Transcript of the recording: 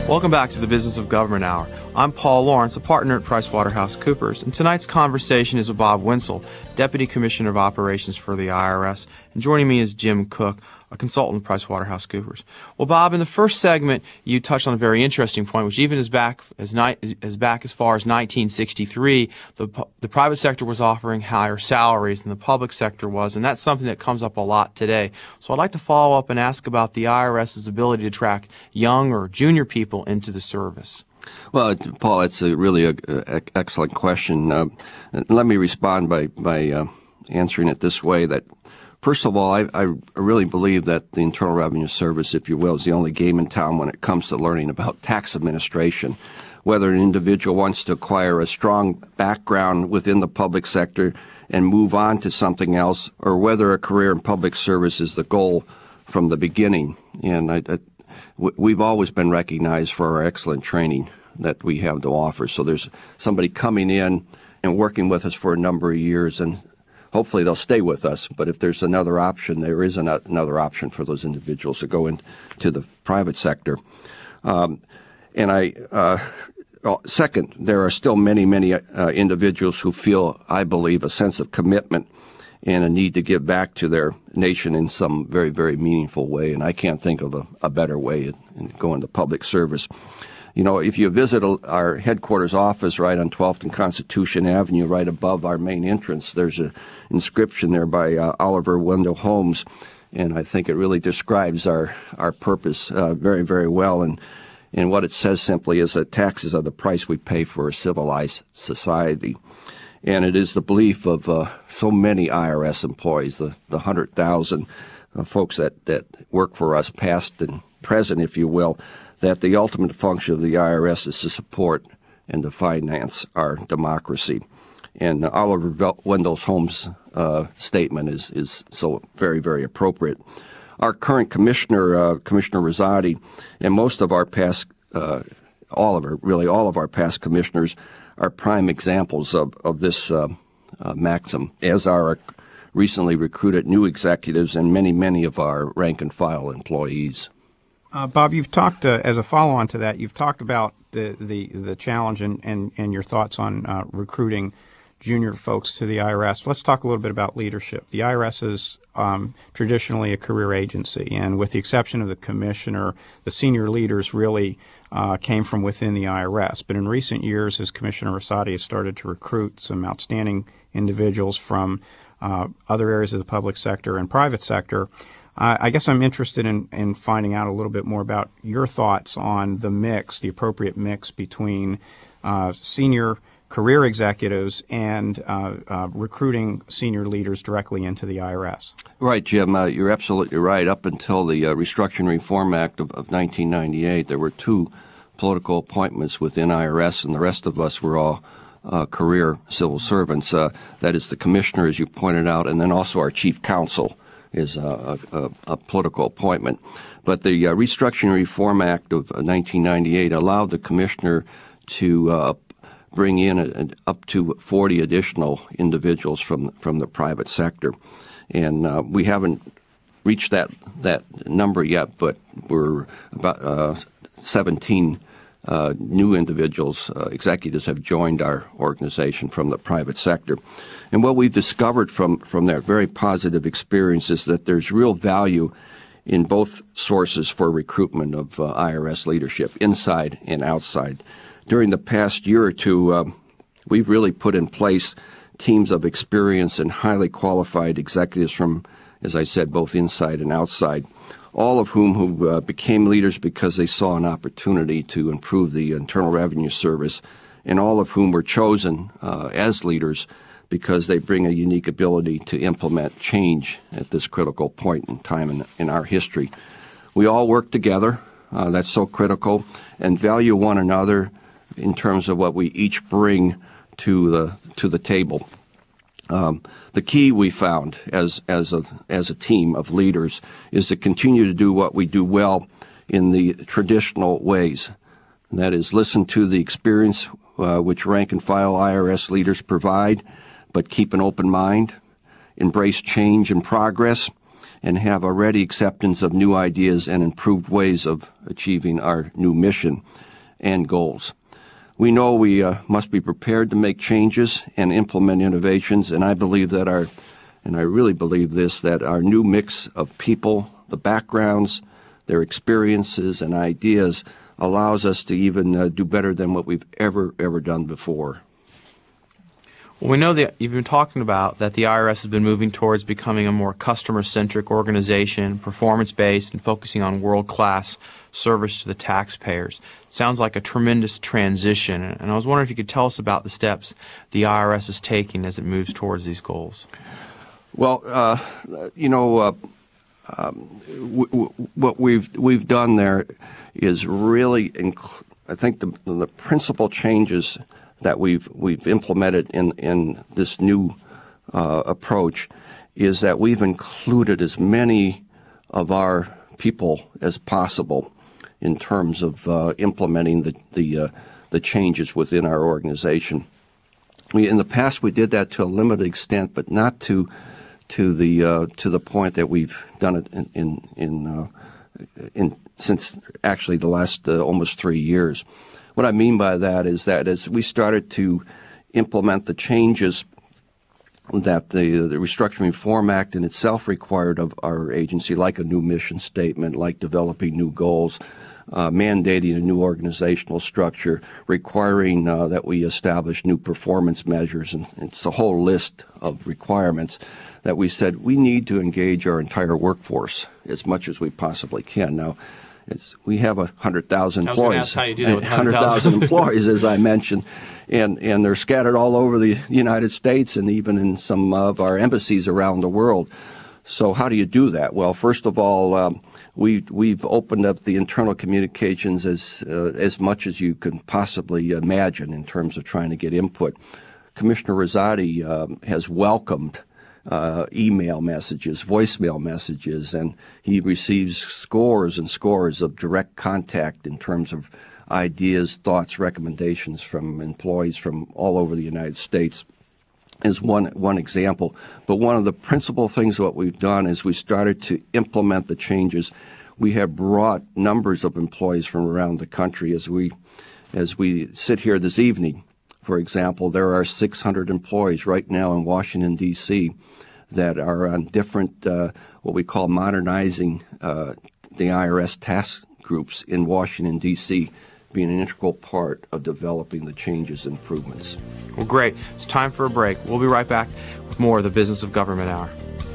Welcome back to the Business of Government Hour. I'm Paul Lawrence, a partner at PricewaterhouseCoopers, and tonight's conversation is with Bob Wenzel, Deputy Commissioner of Operations for the IRS, and joining me is Jim Cook, a consultant at PricewaterhouseCoopers. Well, Bob, in the first segment, you touched on a very interesting point, which even as back as far as 1963, the private sector was offering higher salaries than the public sector was, and that's something that comes up a lot today. So I'd like to follow up and ask about the IRS's ability to attract young or junior people into the service. Well, Paul, it's really an excellent question. Let me respond by answering it this way, that first of all, I really believe that the Internal Revenue Service, if you will, is the only game in town when it comes to learning about tax administration. Whether an individual wants to acquire a strong background within the public sector and move on to something else, or whether a career in public service is the goal from the beginning. And we've always been recognized for our excellent training that we have to offer. So there's somebody coming in and working with us for a number of years, and hopefully they'll stay with us. But if there's another option, there is another option for those individuals to go into the private sector. Second, there are still many individuals who feel, I believe, a sense of commitment and a need to give back to their nation in some very, very meaningful way. And I can't think of a better way in going to public service. You know, if you visit our headquarters office right on 12th and Constitution Avenue, right above our main entrance, there's an inscription there by Oliver Wendell Holmes, and I think it really describes our purpose very, very well. And what it says simply is that taxes are the price we pay for a civilized society. And it is the belief of so many IRS employees, the 100,000 folks that work for us, past and present, if you will, that the ultimate function of the IRS is to support and to finance our democracy. And Oliver Wendell Holmes' statement is so very, very appropriate. Our current commissioner, Commissioner Rosati, and most of our past, all of our past commissioners are prime examples of this maxim, as are our recently recruited new executives and many of our rank and file employees. Bob, you've talked, as a follow-on to that, you've talked about the challenge and your thoughts on recruiting junior folks to the IRS. Let's talk a little bit about leadership. The IRS is traditionally a career agency, and with the exception of the commissioner, the senior leaders really came from within the IRS. But in recent years, as Commissioner Rosati has started to recruit some outstanding individuals from other areas of the public sector and private sector, I guess I'm interested in finding out a little bit more about your thoughts on the mix, the appropriate mix between senior career executives and recruiting senior leaders directly into the IRS. Right, Jim. You're absolutely right. Up until the Restructuring Reform Act of 1998, there were two political appointments within IRS, and the rest of us were all career civil servants. That is the commissioner, as you pointed out, and then also our chief counsel is a political appointment. But the Restructuring Reform Act of 1998 allowed the commissioner to bring in up to 40 additional individuals from the private sector. And we haven't reached that number yet, but we're about 17 new individuals, executives have joined our organization from the private sector. And what we've discovered from that very positive experience is that there's real value in both sources for recruitment of IRS leadership, inside and outside. During the past year or two, we've really put in place teams of experienced and highly qualified executives from, as I said, both inside and outside, all of who became leaders because they saw an opportunity to improve the Internal Revenue Service, and all of whom were chosen as leaders because they bring a unique ability to implement change at this critical point in time in our history. We all work together, that's so critical, and value one another in terms of what we each bring to the table. The key we found as a team of leaders is to continue to do what we do well in the traditional ways. And that is, listen to the experience which rank and file IRS leaders provide, but keep an open mind, embrace change and progress, and have a ready acceptance of new ideas and improved ways of achieving our new mission and goals. We know we must be prepared to make changes and implement innovations, and I believe that I really believe this, that our new mix of people, the backgrounds, their experiences and ideas allows us to even do better than what we've ever done before. Well, we know that you've been talking about that the IRS has been moving towards becoming a more customer-centric organization, performance-based, and focusing on world-class service to the taxpayers. Sounds like a tremendous transition, and I was wondering if you could tell us about the steps the IRS is taking as it moves towards these goals. Well, what we've done there is really, I think the principal changes that we've implemented in this new approach is that we've included as many of our people as possible in terms of implementing the changes within our organization. In the past we did that to a limited extent, but not to the point that we've done it since actually the last almost 3 years. What I mean by that is that as we started to implement the changes that the Restructuring Reform Act in itself required of our agency, like a new mission statement, like developing new goals, mandating a new organizational structure, requiring that we establish new performance measures, and it's a whole list of requirements that we said we need to engage our entire workforce as much as we possibly can. Now, we have 100,000 employees. How you do that with 100,000 employees, as I mentioned, and they're scattered all over the United States and even in some of our embassies around the world. So how do you do that? Well, first of all, we've opened up the internal communications as much as you can possibly imagine in terms of trying to get input. Commissioner Rosati has welcomed email messages, voicemail messages, and he receives scores and scores of direct contact in terms of ideas, thoughts, recommendations from employees from all over the United States is one example. But one of the principal things what we've done is we started to implement the changes. We have brought numbers of employees from around the country as we sit here this evening. For example, there are 600 employees right now in Washington, D.C. that are on different, what we call modernizing the IRS task groups in Washington, D.C., being an integral part of developing the changes and improvements. Well, great. It's time for a break. We'll be right back with more of the Business of Government Hour.